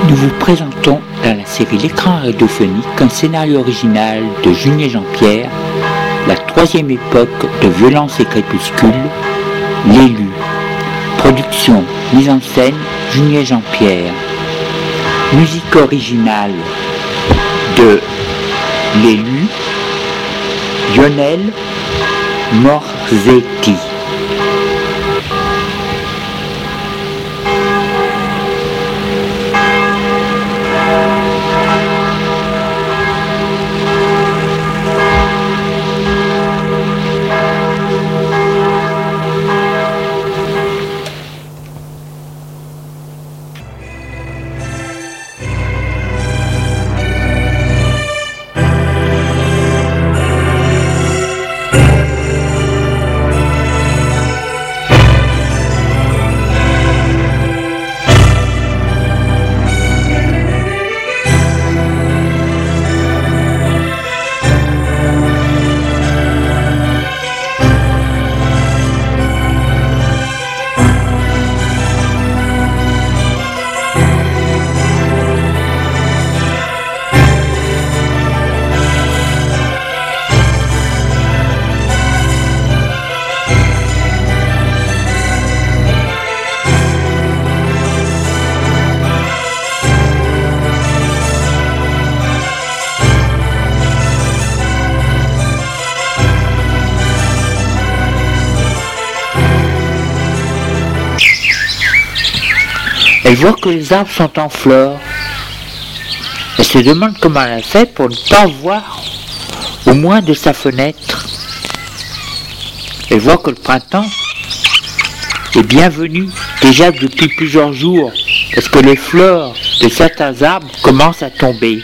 Nous vous présentons dans la série L'écran radiophonique un scénario original de Junier Jean-Pierre, la troisième époque de Violence et Crépuscule, L'élu. Production, mise en scène, Junier Jean-Pierre. Musique originale de L'élu, Lionel Morzetti. Elle voit que les arbres sont en fleurs. Elle se demande comment elle a fait pour ne pas voir au moins de sa fenêtre. Elle voit que le printemps est bienvenu déjà depuis plusieurs jours, parce que les fleurs de certains arbres commencent à tomber.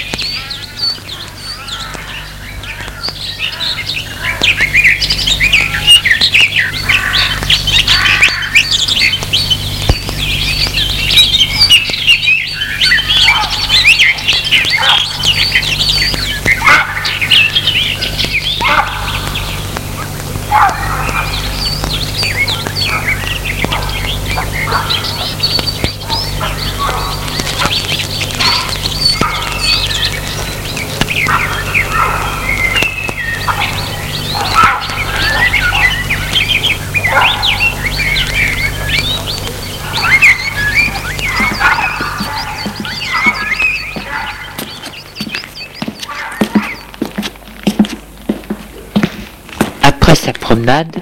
Après sa promenade,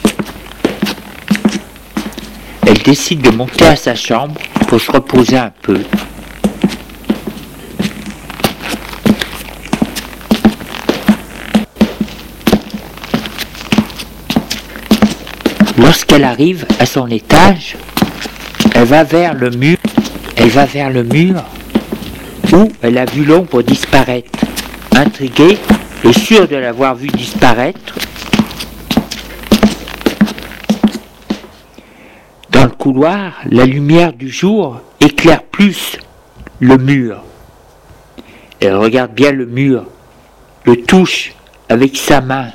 elle décide de monter à sa chambre pour se reposer un peu. Lorsqu'elle arrive à son étage, elle va vers le mur où elle a vu l'ombre disparaître. Intriguée et sûre de l'avoir vu disparaître, dans le couloir, la lumière du jour éclaire plus le mur. Elle regarde bien le mur, le touche avec sa main.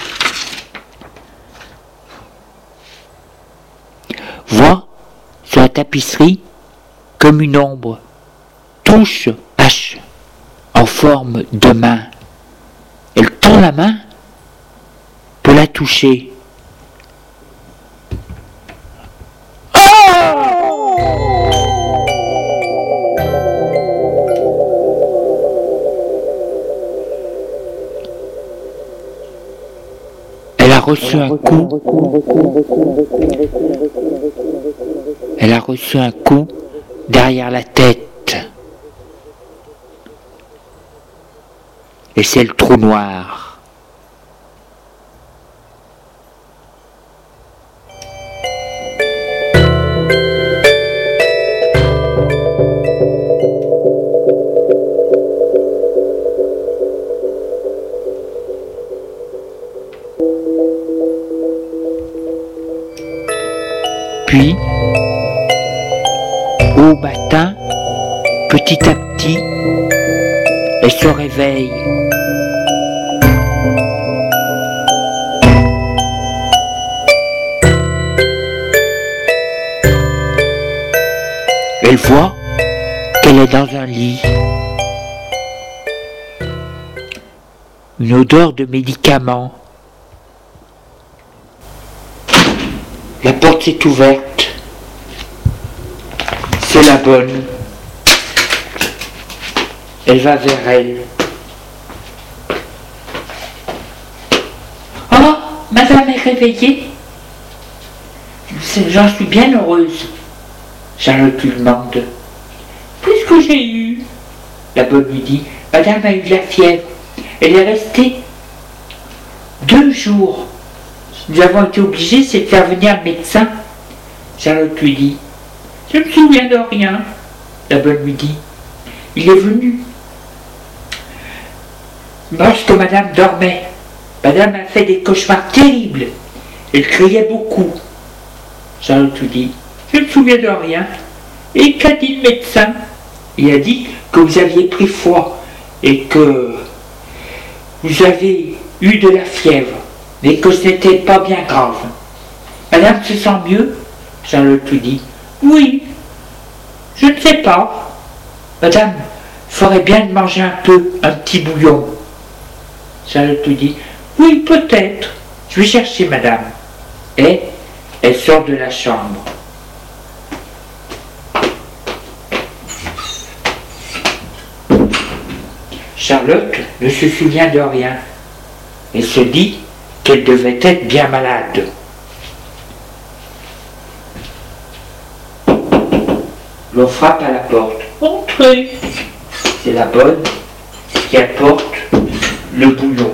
Voit sur la tapisserie comme une ombre, touche H en forme de main. Elle tend la main pour la toucher. Elle a reçu un coup derrière la tête. Et c'est le trou noir. Puis, au matin, petit à petit, elle se réveille. Elle voit qu'elle est dans un lit. Une odeur de médicaments. La porte s'est ouverte. C'est la bonne. Elle va vers elle. Oh, madame est réveillée. J'en suis bien heureuse. Charlotte lui demande. Qu'est-ce que j'ai eu? La bonne lui dit. Madame a eu de la fièvre. Elle est restée 2 jours. Nous avons été obligés de faire venir le médecin. Charlotte lui dit. Je me souviens de rien. La bonne lui dit. Il est venu lorsque madame dormait. Madame a fait des cauchemars terribles. Elle criait beaucoup. Charlotte lui dit. Je me souviens de rien. Et qu'a dit le médecin? Il a dit que vous aviez pris froid et que vous avez eu de la fièvre, mais que ce n'était pas bien grave. Madame se sent mieux? Charlotte lui dit. Oui, je ne sais pas. Madame ferait bien de manger un petit bouillon. Charlotte lui dit. Oui, peut-être. Je vais chercher madame. Et elle sort de la chambre. Charlotte ne se souvient de rien et se dit qu'elle devait être bien malade. L'on frappe à la porte. Entrez. C'est la bonne qui apporte le bouillon.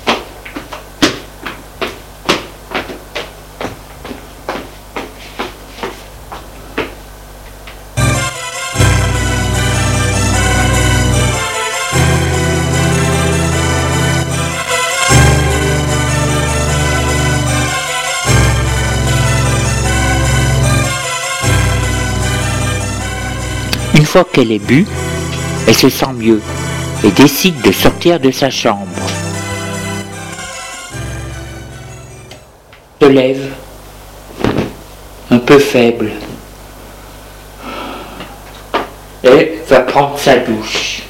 Une fois qu'elle est bu, elle se sent mieux et décide de sortir de sa chambre. Se lève, un peu faible, et va prendre sa douche.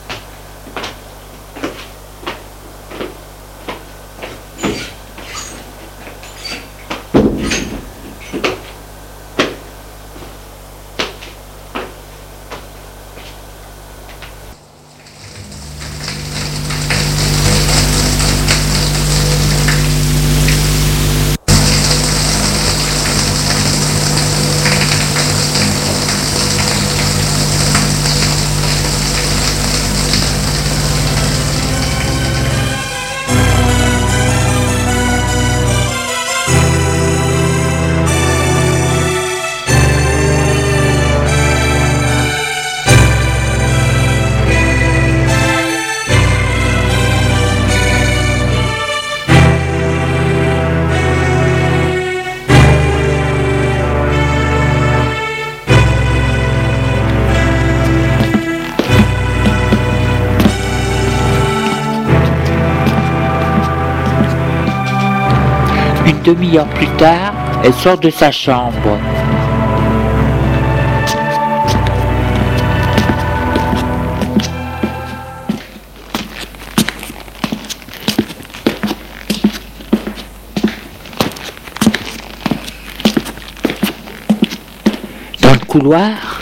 Une demi-heure plus tard, elle sort de sa chambre. Dans le couloir,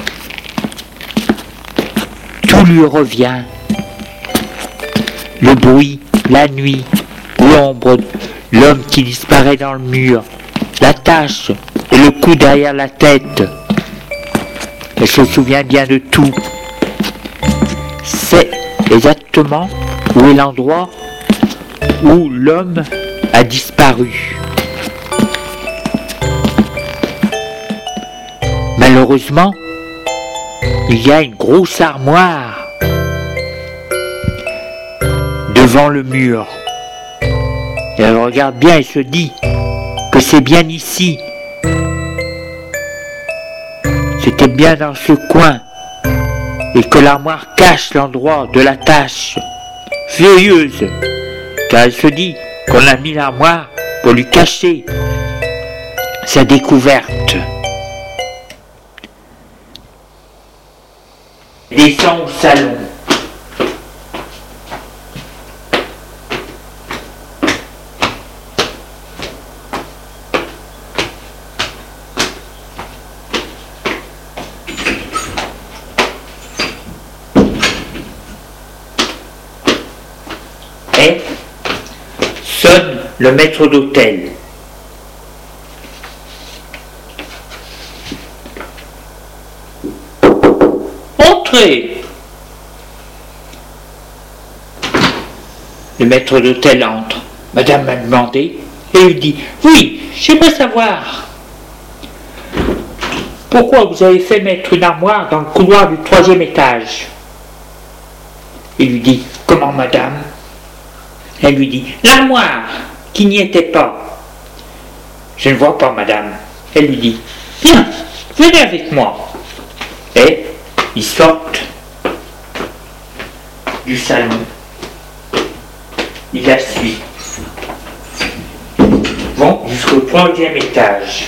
tout lui revient. Le bruit, la nuit, l'ombre, l'homme qui disparaît dans le mur, la tache et le coup derrière la tête. Elle se souvient bien de tout. C'est exactement où est l'endroit où l'homme a disparu. Malheureusement, il y a une grosse armoire devant le mur. Et elle regarde bien et se dit que c'est bien ici. C'était bien dans ce coin. Et que l'armoire cache l'endroit de la tache. Furieuse, car elle se dit qu'on a mis l'armoire pour lui cacher sa découverte. descend au salon. Et sonne le maître d'hôtel. Entrez. Le maître d'hôtel entre. Madame m'a demandé et lui dit: oui, j'aimerais savoir pourquoi vous avez fait mettre une armoire dans le couloir du 3e étage. Il lui dit: comment, madame? Elle lui dit: l'armoire qui n'y était pas. Je ne vois pas, madame. Elle lui dit: bien, venez avec moi. Et ils sortent du salon. Il la suit. Vont jusqu'au 3e étage.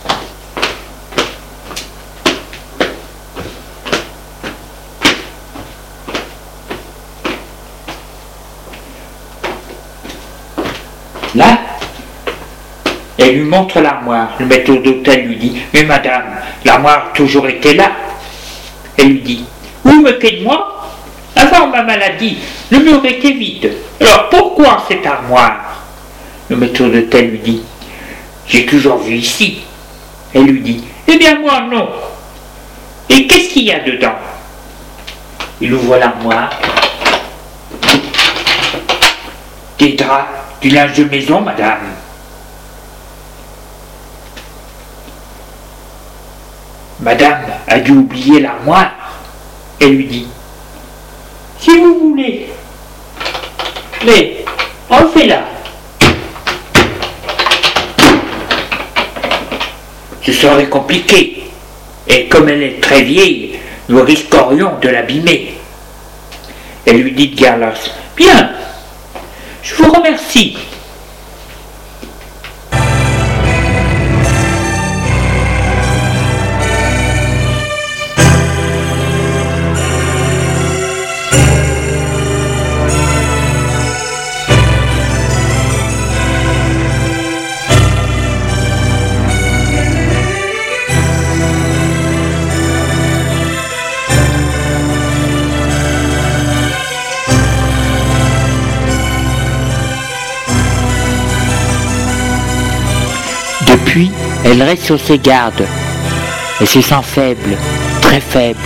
Là, elle lui montre l'armoire. Le maître d'hôtel lui dit: mais madame, l'armoire a toujours été là. Elle lui dit: vous moquez de moi? Avant ma maladie, le mur était vide. Alors pourquoi cette armoire? Le maître d'hôtel lui dit: j'ai toujours vu ici. Elle lui dit: eh bien moi non. Et qu'est-ce qu'il y a dedans? Il ouvre l'armoire. Des draps, du linge de maison, madame. Madame a dû oublier l'armoire. Elle lui dit: si vous voulez, mais enlevez-la. Ce serait compliqué, et comme elle est très vieille, nous risquerions de l'abîmer. Elle lui dit de Garlos: bien, je vous remercie. Puis, elle reste sur ses gardes. Elle se sent faible, très faible.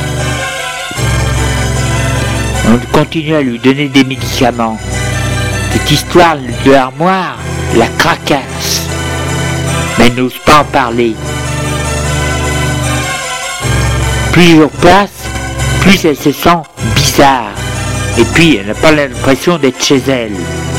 On continue à lui donner des médicaments. Cette histoire de l'armoire la tracasse. Mais elle n'ose pas en parler. Plus il repasse, plus elle se sent bizarre. Et puis, elle n'a pas l'impression d'être chez elle.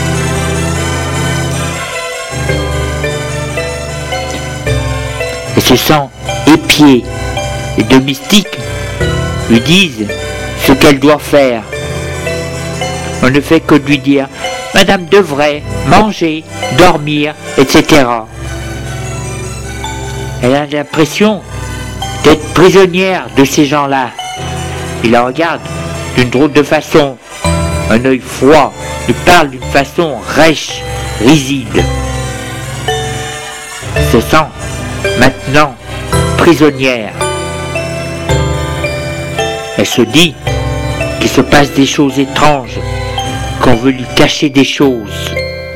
Elle se sent épiée. Les domestiques lui disent ce qu'elle doit faire. On ne fait que lui dire: madame devrait manger, dormir, etc. Elle a l'impression d'être prisonnière de ces gens-là. Ils la regardent d'une drôle de façon, un œil froid, lui parle d'une façon rêche, rigide. Elle se sent maintenant prisonnière. Elle se dit qu'il se passe des choses étranges, qu'on veut lui cacher des choses.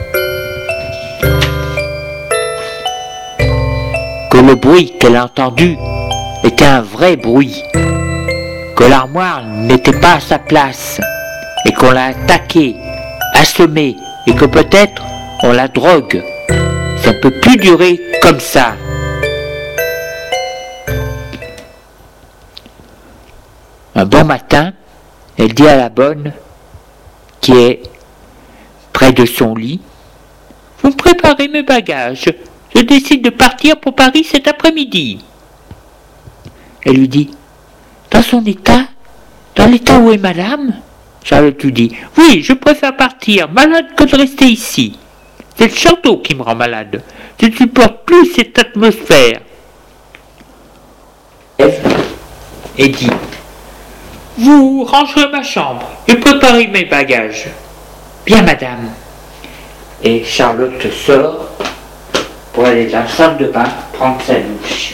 Que le bruit qu'elle a entendu était un vrai bruit. Que l'armoire n'était pas à sa place et qu'on l'a attaquée, assommée et que peut-être on la drogue. Ça ne peut plus durer comme ça. Un bon matin, elle dit à la bonne, qui est près de son lit: vous me préparez mes bagages, je décide de partir pour Paris cet après-midi. Elle lui dit: dans son état? Dans l'état où est madame? Charlotte lui dit: oui, je préfère partir, malade que de rester ici. C'est le château qui me rend malade. Je ne supporte plus cette atmosphère. Et dit: Vous rangerez ma chambre et préparez mes bagages. Bien, madame. Et Charlotte sort pour aller dans la salle de bain prendre sa douche.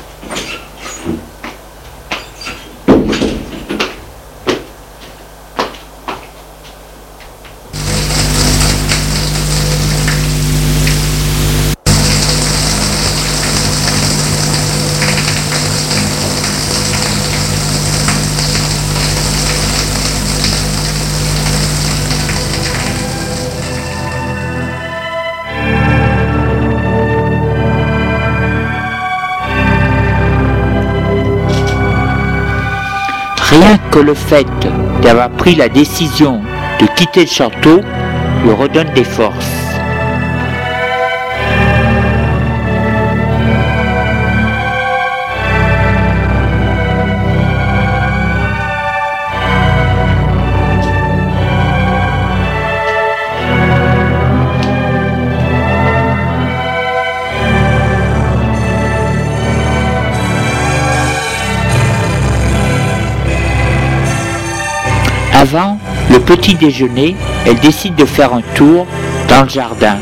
Rien que le fait d'avoir pris la décision de quitter le château lui redonne des forces. Avant le petit déjeuner, elle décide de faire un tour dans le jardin.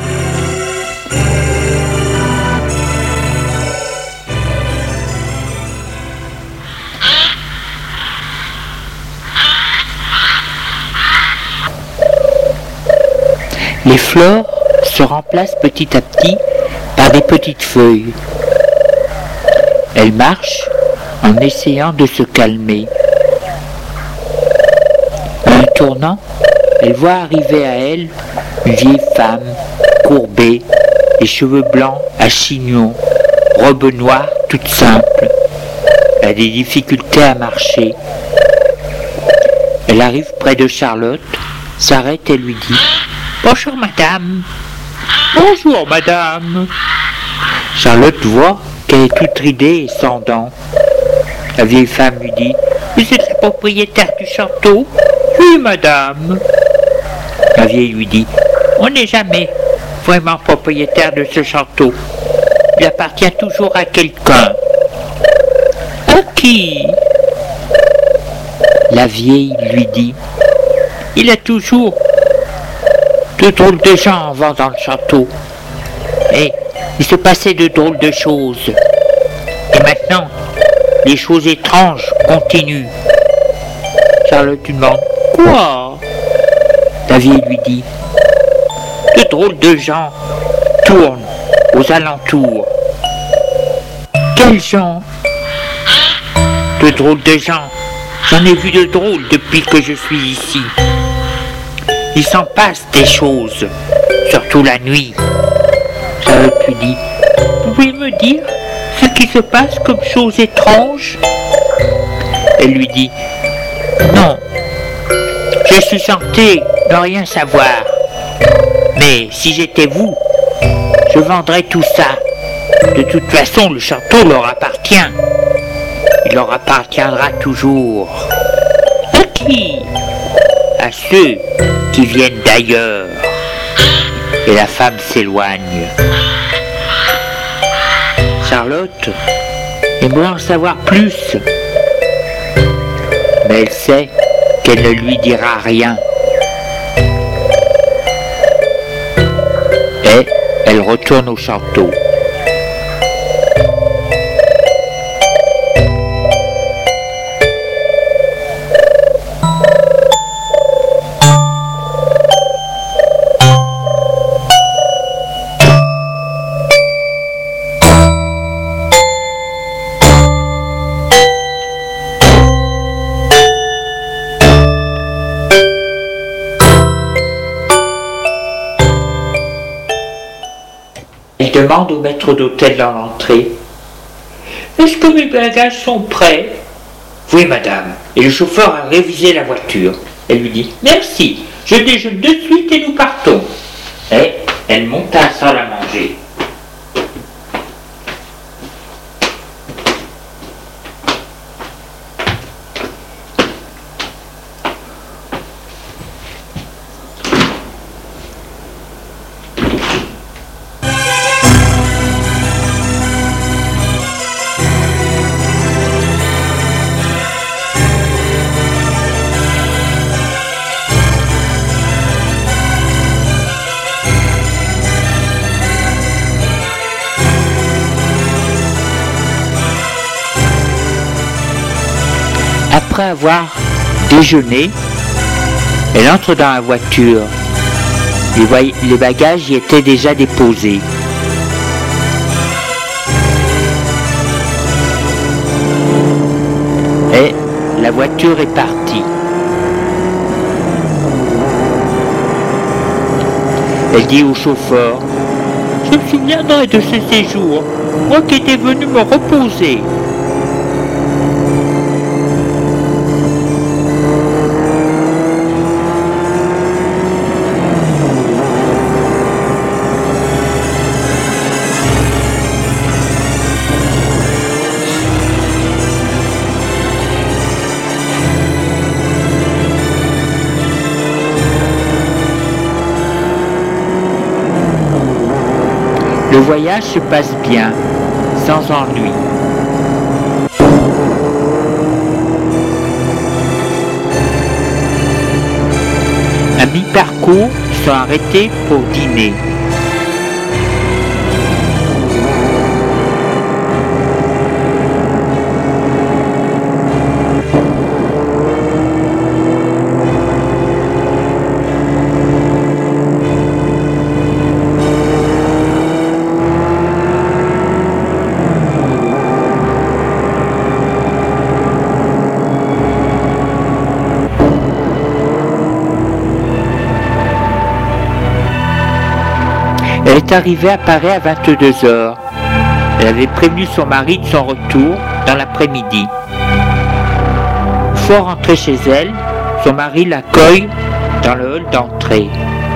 Les fleurs se remplacent petit à petit par des petites feuilles. Elle marche en essayant de se calmer. Tournant, elle voit arriver à elle une vieille femme courbée, les cheveux blancs à chignons, robe noire toute simple. Elle a des difficultés à marcher. Elle arrive près de Charlotte, s'arrête et lui dit « Bonjour madame !»« Bonjour madame !» Charlotte voit qu'elle est toute ridée et sans dents. La vieille femme lui dit « Vous êtes la propriétaire du château ?»« Oui, madame. » La vieille lui dit « On n'est jamais vraiment propriétaire de ce château. Il appartient toujours à quelqu'un. »« À qui ?» La vieille lui dit « Il y a toujours de drôles de gens avant dans le château. Et il se passait de drôles de choses. Et maintenant, les choses étranges continuent. » Charlotte lui demande « Quoi ?» La vieille lui dit « De drôles de gens tournent aux alentours. »« Quels gens ?»« De drôles de gens. J'en ai vu de drôles depuis que je suis ici. Il s'en passe des choses, surtout la nuit. » Charlotte lui dit « Vous pouvez me dire ce qui se passe comme chose étrange ?» Elle lui dit « Non, je suis censée ne rien savoir. Mais si j'étais vous, je vendrais tout ça. De toute façon, le château leur appartient. Il leur appartiendra toujours. » « À qui ? » ?»« À ceux qui viennent d'ailleurs. » Et la femme s'éloigne. Charlotte aimerait en savoir plus, mais elle sait qu'elle ne lui dira rien. Et elle retourne au château. Elle demande au maître d'hôtel dans l'entrée « Est-ce que mes bagages sont prêts ?»« Oui, madame. Et le chauffeur a révisé la voiture. » Elle lui dit « Merci, je déjeune de suite et nous partons. » Et elle monte à la salle à manger. Après avoir déjeuné, elle entre dans la voiture. Les bagages y étaient déjà déposés. Et la voiture est partie. Elle dit au chauffeur: je me souviendrai de ce séjour, moi qui étais venu me reposer. Le voyage se passe bien, sans ennui. À mi-parcours, ils sont arrêtés pour dîner. Elle est arrivée à Paris à 22h. Elle avait prévenu son mari de son retour dans l'après-midi. Une fois rentrée chez elle, son mari l'accueille dans le hall d'entrée.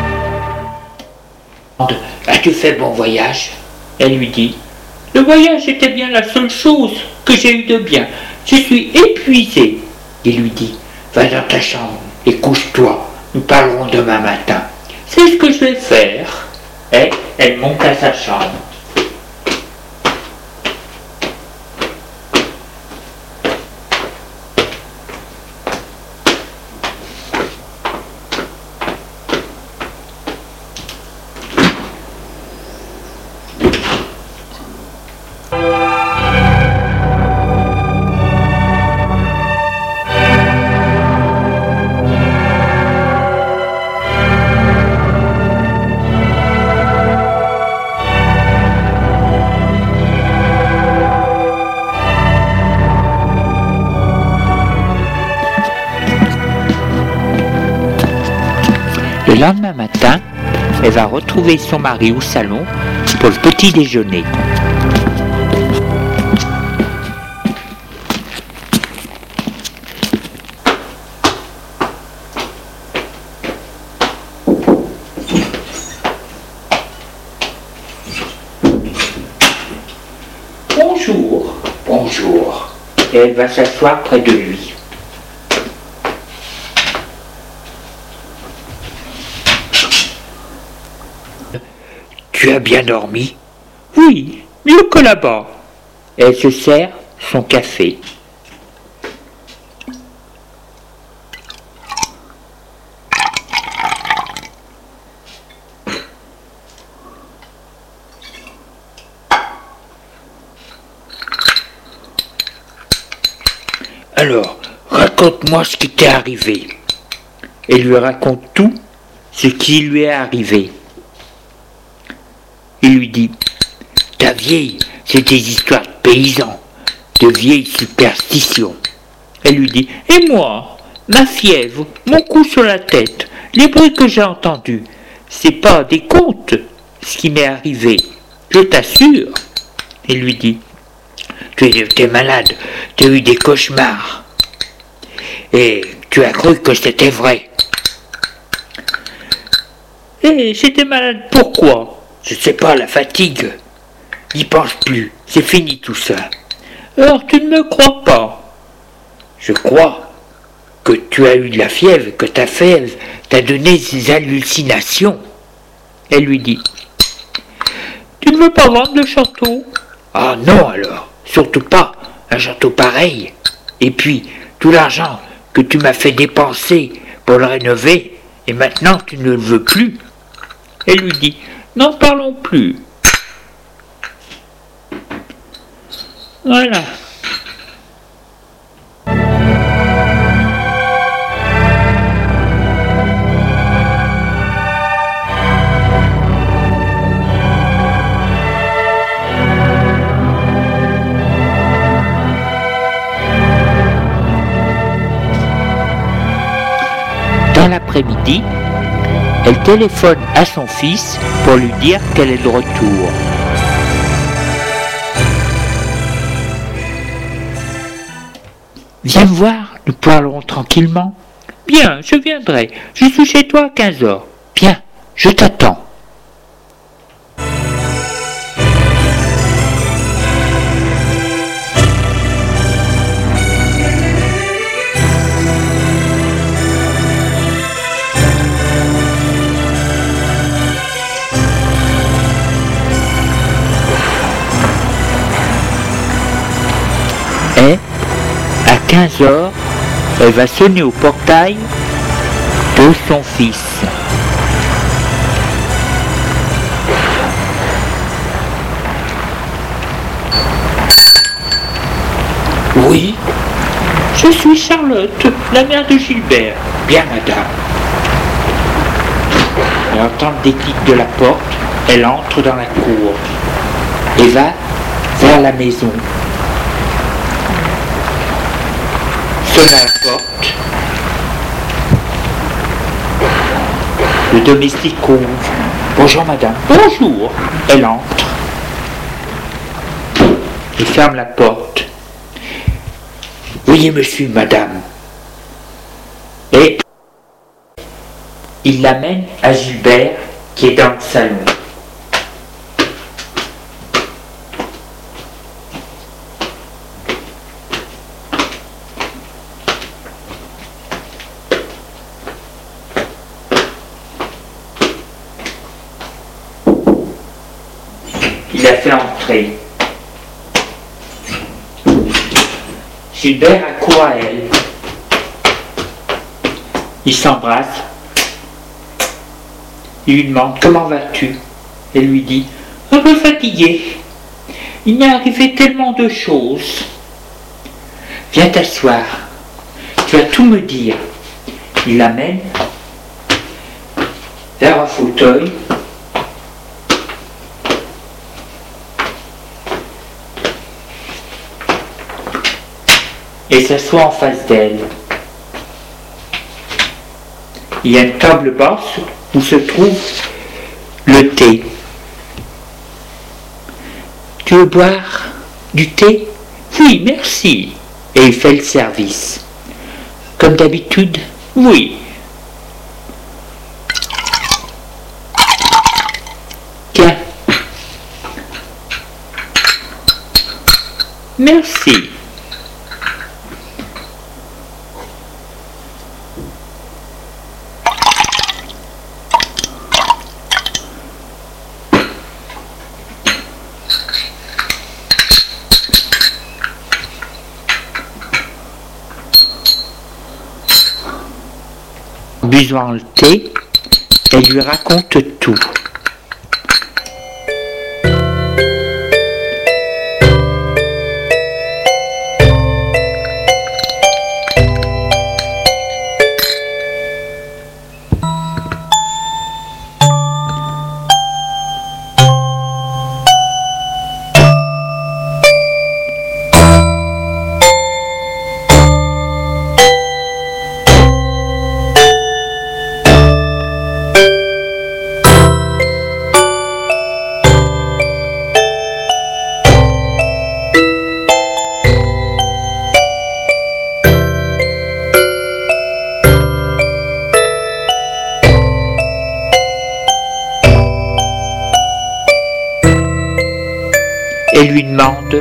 « As-tu fait bon voyage ?» Elle lui dit. « Le voyage était bien la seule chose que j'ai eu de bien. Je suis épuisée. » Il lui dit. « Va dans ta chambre et couche-toi. Nous parlerons demain matin. » C'est ce que je vais faire. Et elle monte à sa chambre. Le lendemain matin, elle va retrouver son mari au salon pour le petit déjeuner. Bonjour, bonjour. Et elle va s'asseoir près de lui. Tu as bien dormi? Oui, mieux que là-bas. Elle se sert son café. Alors, raconte-moi ce qui t'est arrivé. Elle lui raconte tout ce qui lui est arrivé. Il lui dit: ta vieille, c'est des histoires de paysans, de vieilles superstitions. Elle lui dit: et moi, ma fièvre, mon coup sur la tête, les bruits que j'ai entendus, c'est pas des contes ce qui m'est arrivé, je t'assure. Il lui dit: tu étais malade, tu as eu des cauchemars, et tu as cru que c'était vrai. Et j'étais malade pourquoi? Je sais pas, la fatigue. N'y pense plus, c'est fini tout ça. Alors tu ne me crois pas? Je crois que tu as eu de la fièvre, que ta fièvre t'a donné des hallucinations. Elle lui dit: tu ne veux pas vendre le château? Ah non alors, surtout pas, un château pareil. Et puis, tout l'argent que tu m'as fait dépenser pour le rénover, et maintenant tu ne le veux plus. Elle lui dit: n'en parlons plus. Voilà. dans l'après-midi, elle téléphone à son fils pour lui dire qu'elle est de retour. Viens me voir, nous parlerons tranquillement. Bien, je viendrai. Je suis chez toi à 15h. Bien, je t'attends. Et à 15h, elle va sonner au portail de son fils. Oui, je suis Charlotte, la mère de Gilbert. Bien, madame. Elle entend le déclic de la porte, elle entre dans la cour et va vers la maison. Sonne à la porte. Le domestique ouvre. Bonjour madame. Bonjour. Elle entre. Il ferme la porte. Veuillez me suivre madame. Et il l'amène à Gilbert qui est dans le salon. Il a fait entrer. Gilbert accourt à elle. Ils s'embrassent. Il lui demande comment vas-tu. Elle lui dit un peu fatigué. Il m'est arrivé tellement de choses. Viens t'asseoir. Tu vas tout me dire. Il l'amène vers un fauteuil. Et s'assoit en face d'elle. Il y a une table basse où se trouve le thé. Tu veux boire du thé? Oui, merci. Et il fait le service. Comme d'habitude? Oui. Tiens. Merci. Buvant le thé, elle lui raconte tout. Elle lui demande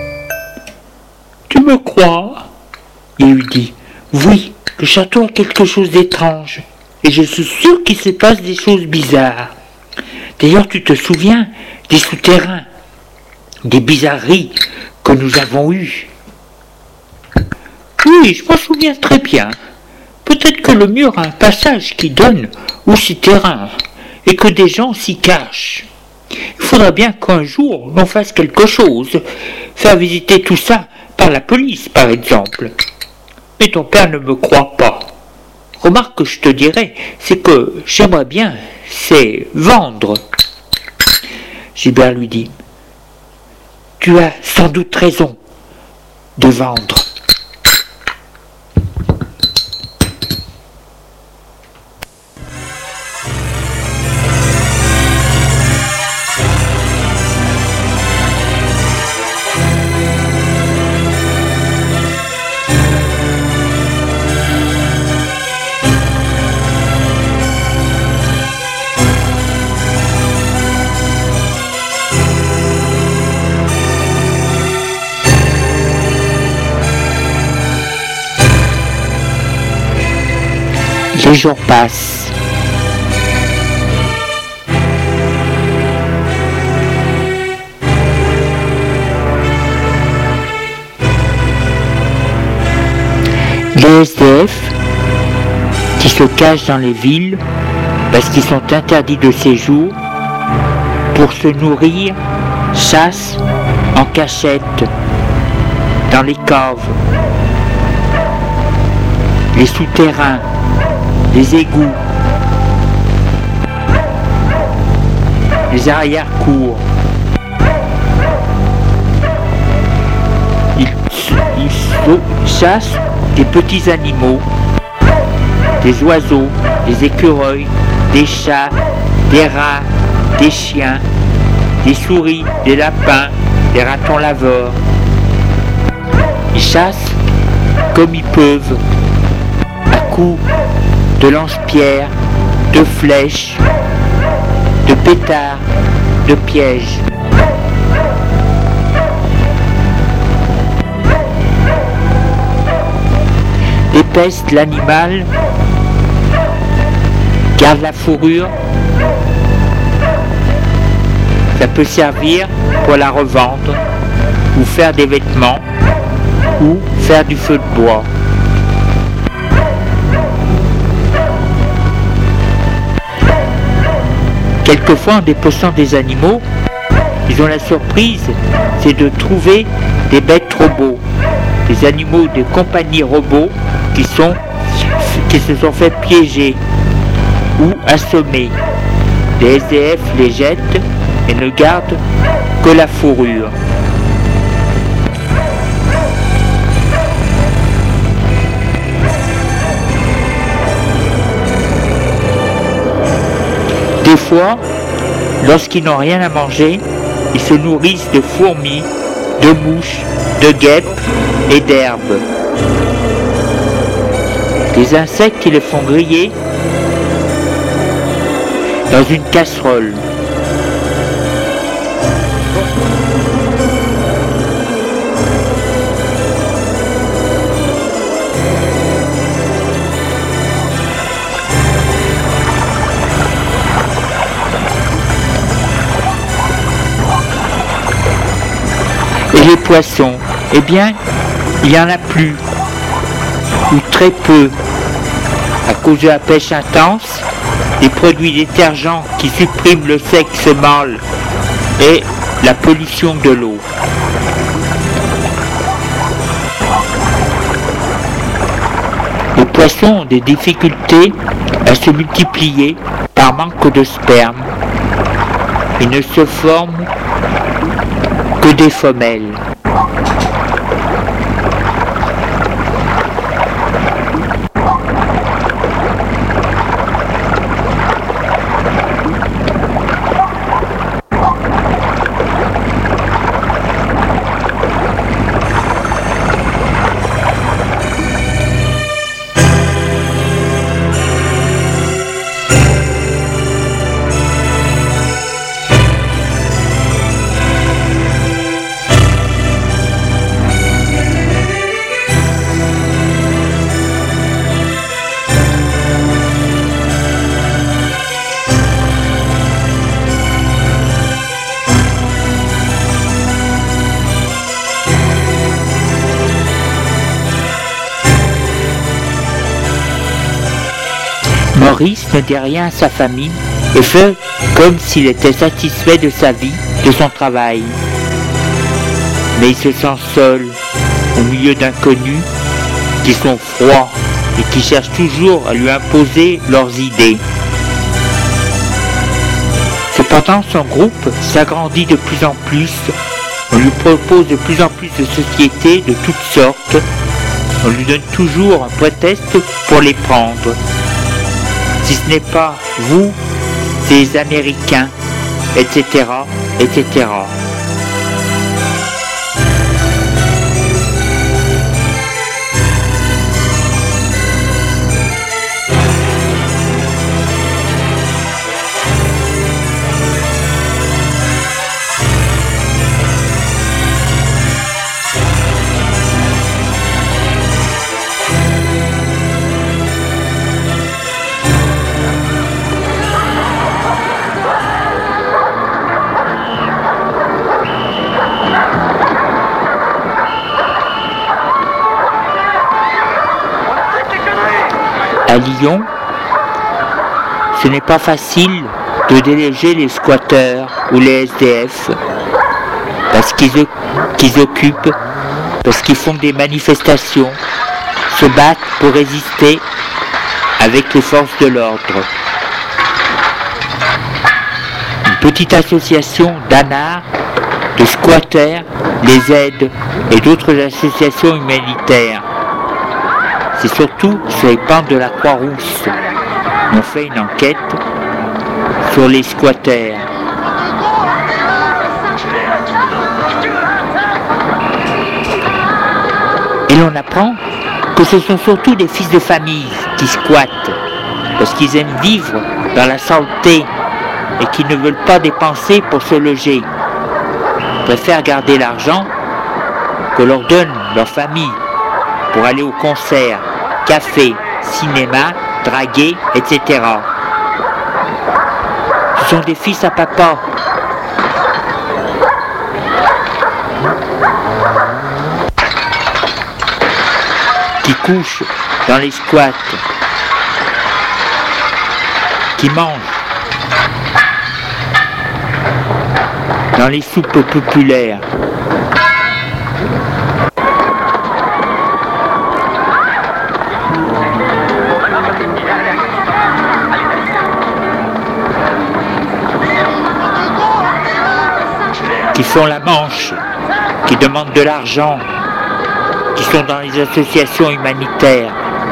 « Tu me crois ?» Il lui dit « Oui, le château a quelque chose d'étrange, et je suis sûr qu'il se passe des choses bizarres. D'ailleurs, tu te souviens des souterrains, des bizarreries que nous avons eues. » Oui, je m'en souviens très bien. Peut-être que le mur a un passage qui donne aux souterrains, et que des gens s'y cachent. Il faudra bien qu'un jour l'on fasse quelque chose, faire visiter tout ça par la police par exemple. Mais ton père ne me croit pas. Remarque que je te dirais, c'est que j'aimerais bien, c'est vendre. Gilbert lui dit, tu as sans doute raison de vendre. Les jours passent. Les SDF qui se cachent dans les villes parce qu'ils sont interdits de séjour pour se nourrir, chassent en cachette dans les caves, les souterrains, les égouts, les arrière-cours. Ils chassent des petits animaux, des oiseaux, des écureuils, des chats, des rats, des chiens, des souris, des lapins, des ratons laveurs. Ils chassent comme ils peuvent, à coups de lance-pierres, de flèches, de pétards, de pièges. Dépestent l'animal, garde la fourrure. Ça peut servir pour la revendre, ou faire des vêtements, ou faire du feu de bois. Quelquefois, en dépeçant des animaux, ils ont la surprise, c'est de trouver des bêtes robots, des animaux de compagnie robots qui se sont fait piéger ou assommer. Les SDF les jettent et ne gardent que la fourrure. Des fois, lorsqu'ils n'ont rien à manger, ils se nourrissent de fourmis, de mouches, de guêpes et d'herbes. Les insectes, ils les font griller dans une casserole. Et les poissons, eh bien, il n'y en a plus, ou très peu, à cause de la pêche intense, des produits détergents qui suppriment le sexe mâle et la pollution de l'eau. Les poissons ont des difficultés à se multiplier par manque de sperme. Ils ne se forment que des femelles. Maurice ne dit rien à sa famille et fait comme s'il était satisfait de sa vie, de son travail. Mais il se sent seul, au milieu d'inconnus qui sont froids et qui cherchent toujours à lui imposer leurs idées. Cependant, son groupe s'agrandit de plus en plus. On lui propose de plus en plus de sociétés de toutes sortes. On lui donne toujours un prétexte pour les prendre. Si ce n'est pas vous, ces Américains, etc., etc. à Lyon, ce n'est pas facile de déloger les squatteurs ou les SDF parce qu'ils occupent, parce qu'ils font des manifestations, se battent pour résister avec les forces de l'ordre. Une petite association d'anards, de squatteurs, les aide et d'autres associations humanitaires. C'est surtout sur les pentes de la Croix-Rousse. On fait une enquête sur les squatteurs. Et l'on apprend que ce sont surtout des fils de famille qui squattent, parce qu'ils aiment vivre dans la saleté et qui ne veulent pas dépenser pour se loger. Ils préfèrent garder l'argent que leur donne leur famille pour aller au concert, café, cinéma, draguer, etc. Ce sont des fils à papa. Qui couchent dans les squats, qui mangent dans les soupes populaires. Qui font la manche, qui demandent de l'argent, qui sont dans les associations humanitaires.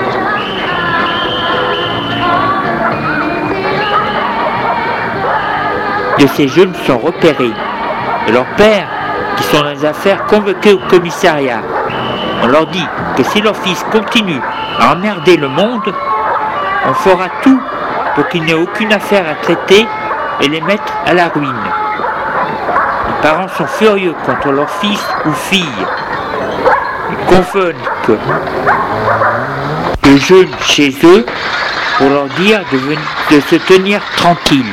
De ces jeunes sont repérés et leurs pères, qui sont dans les affaires, convoqués au commissariat. On leur dit que si leur fils continue à emmerder le monde, on fera tout pour qu'il n'ait aucune affaire à traiter et les mettre à la ruine. Les parents sont furieux contre leur fils ou fille. Ils convoquent les jeunes chez eux pour leur dire de se tenir tranquille.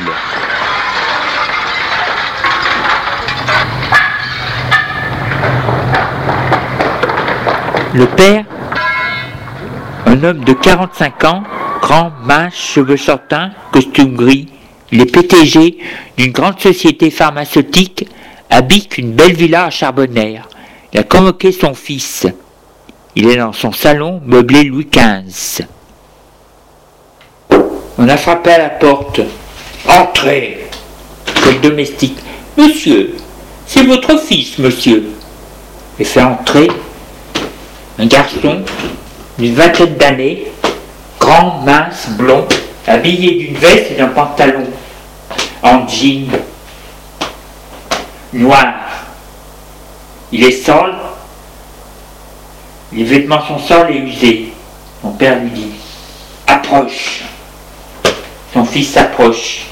Le père, un homme de 45 ans, grand, mince, cheveux châtains, costume gris, il est PDG d'une grande société pharmaceutique, habite une belle villa à Charbonnières. Il a convoqué son fils. Il est dans son salon meublé Louis XV. On a frappé à la porte. « Entrez !» C'est le domestique. « Monsieur, c'est votre fils, monsieur. » Il fait entrer un garçon d'une vingtaine d'années, grand, mince, blond, habillé d'une veste et d'un pantalon en jean noir. Il est sale, les vêtements sont sales et usés. Mon père lui dit « Approche !» Son fils s'approche.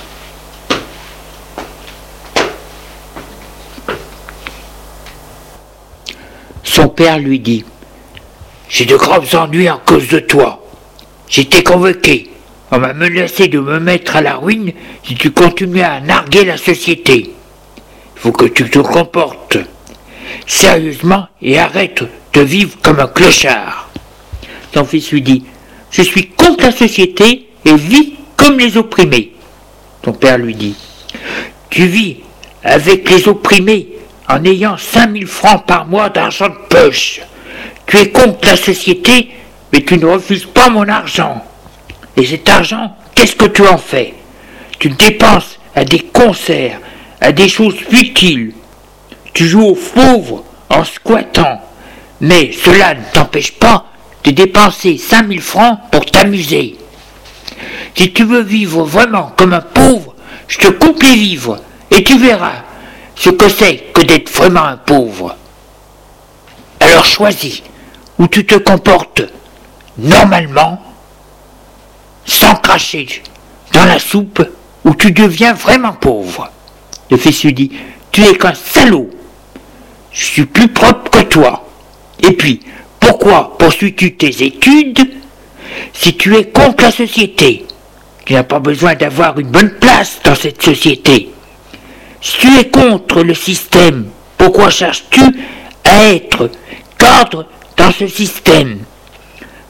Son père lui dit « J'ai de graves ennuis à cause de toi. J'ai été convoqué. On m'a menacé de me mettre à la ruine si tu continues à narguer la société. Il faut que tu te comportes sérieusement et arrête de vivre comme un clochard. » Son fils lui dit « Je suis contre la société et vis comme les opprimés. » Son père lui dit « Tu vis avec les opprimés en ayant 5000 francs par mois d'argent de poche. Tu es contre la société, mais tu ne refuses pas mon argent. Et cet argent, qu'est-ce que tu en fais? Tu le dépenses à des concerts, à des choses futiles. Tu joues aux pauvres en squattant. Mais cela ne t'empêche pas de dépenser 5000 francs pour t'amuser. Si tu veux vivre vraiment comme un pauvre, je te coupe les vivres et tu verras ce que c'est que d'être vraiment un pauvre. Alors choisis où tu te comportes normalement, sans cracher dans la soupe, où tu deviens vraiment pauvre. » Le fils lui dit « Tu es qu'un salaud. Je suis plus propre que toi. Et puis, pourquoi poursuis-tu tes études si tu es contre la société? Tu n'as pas besoin d'avoir une bonne place dans cette société. Si tu es contre le système, pourquoi cherches-tu à être cadre dans ce système? Pourquoi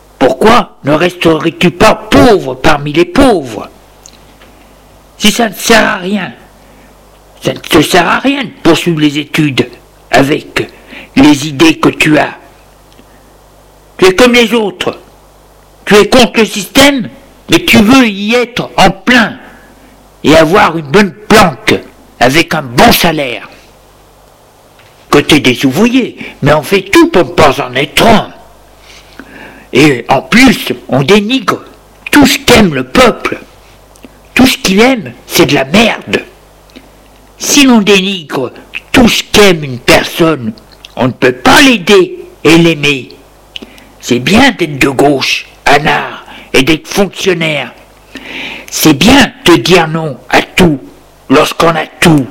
pourquoi ne resterais-tu pas pauvre parmi les pauvres? Si ça ne sert à rien, ça ne te sert à rien de poursuivre les études avec les idées que tu as. Tu es comme les autres. Tu es contre le système, mais tu veux y être en plein et avoir une bonne planque avec un bon salaire. Côté des ouvriers, mais on fait tout pour ne pas en être un. Et en plus, on dénigre tout ce qu'aime le peuple. Tout ce qu'il aime, c'est de la merde. Si l'on dénigre tout ce qu'aime une personne, on ne peut pas l'aider et l'aimer. C'est bien d'être de gauche, anard, et d'être fonctionnaire. C'est bien de dire non à tout, lorsqu'on a tout.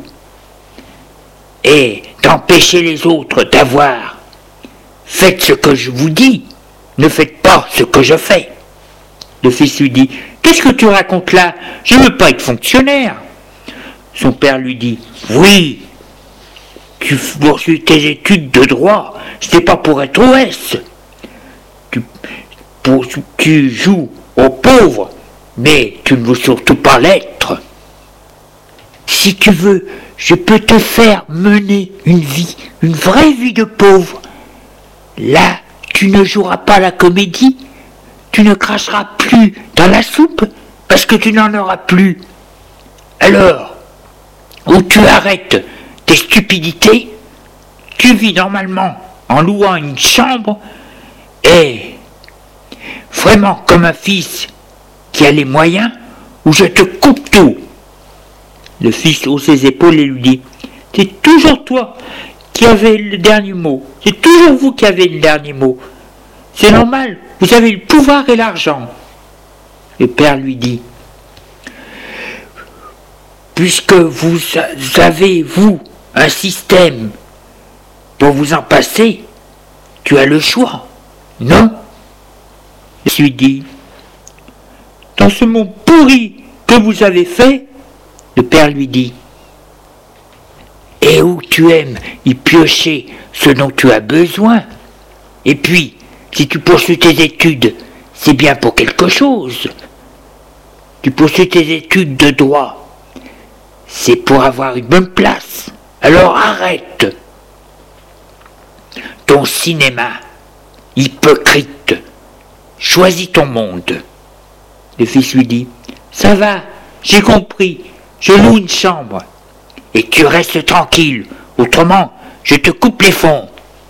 Et d'empêcher les autres d'avoir. Faites ce que je vous dis, ne faites pas ce que je fais. Le fils lui dit, qu'est-ce que tu racontes là? Je ne veux pas être fonctionnaire. Son père lui dit, oui, tu poursuis tes études de droit, ce n'est pas pour être OS. Tu joues aux pauvres, mais tu ne veux surtout pas l'être. Si tu veux, je peux te faire mener une vraie vie de pauvre. Là, tu ne joueras pas la comédie, tu ne cracheras plus dans la soupe parce que tu n'en auras plus. Alors, où tu arrêtes tes stupidités, tu vis normalement en louant une chambre et vraiment comme un fils qui a les moyens, où je te coupe tout. Le fils hausse ses épaules et lui dit, c'est toujours toi qui avez le dernier mot, c'est toujours vous qui avez le dernier mot. C'est normal, vous avez le pouvoir et l'argent. Le père lui dit, puisque vous avez, vous, un système dont vous en passez, tu as le choix, non? Je lui dis, dans ce monde pourri que vous avez fait, le père lui dit, et où tu aimes y piocher ce dont tu as besoin. Et puis, si tu poursuis tes études, c'est bien pour quelque chose. Tu poursuis tes études de droit, c'est pour avoir une bonne place. Alors arrête ton cinéma, hypocrite. Choisis ton monde. Le fils lui dit, ça va, j'ai compris, je loue une chambre. Et tu restes tranquille, autrement, je te coupe les fonds.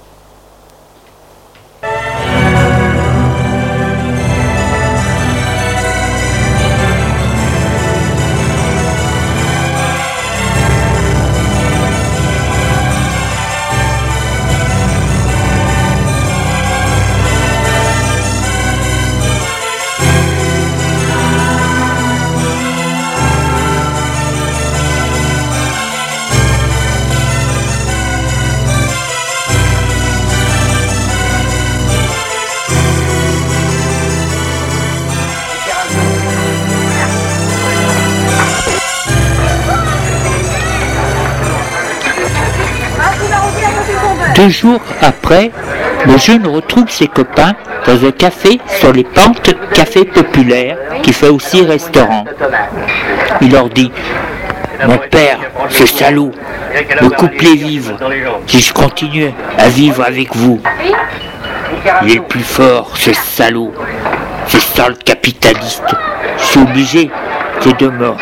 Deux jours après, le jeune retrouve ses copains dans un café sur les pentes Café Populaire, qui fait aussi restaurant. Il leur dit, mon père, ce salaud, me coupe les vivres si je continue à vivre avec vous. Il est le plus fort, ce salaud, ce sale capitaliste. Je suis obligé, c'est de me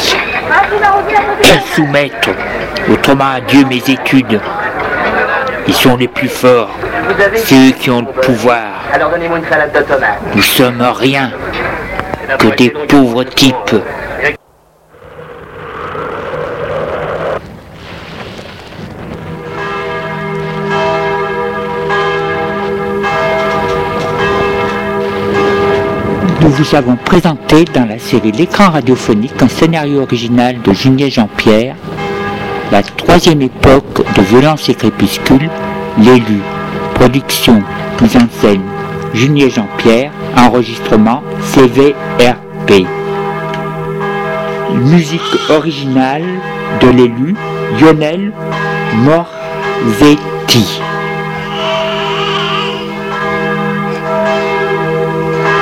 soumettre, autrement adieu mes études. Ils sont les plus forts, c'est eux qui ont le pouvoir. Alors donnez-moi une salade de tomates. Nous sommes rien que des pauvres types. Nous vous avons présenté dans la série L'écran radiophonique un scénario original de Junier Jean-Pierre, la troisième époque de Violence et Crépuscule, l'élu. Production, mise en scène, Junier Jean-Pierre, enregistrement CVRP. Musique originale de l'élu, Lionel Morzetti.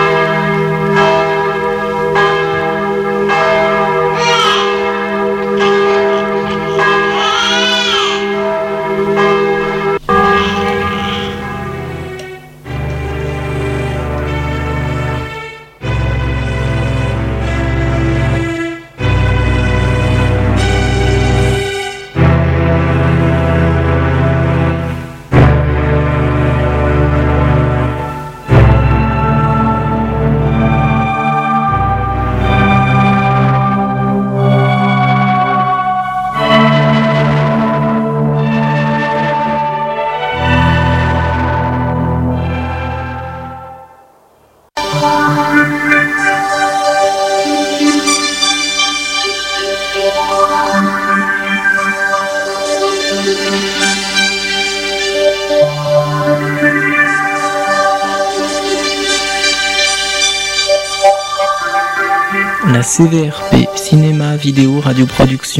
La CVRP, Cinéma, Vidéo, Radio Production.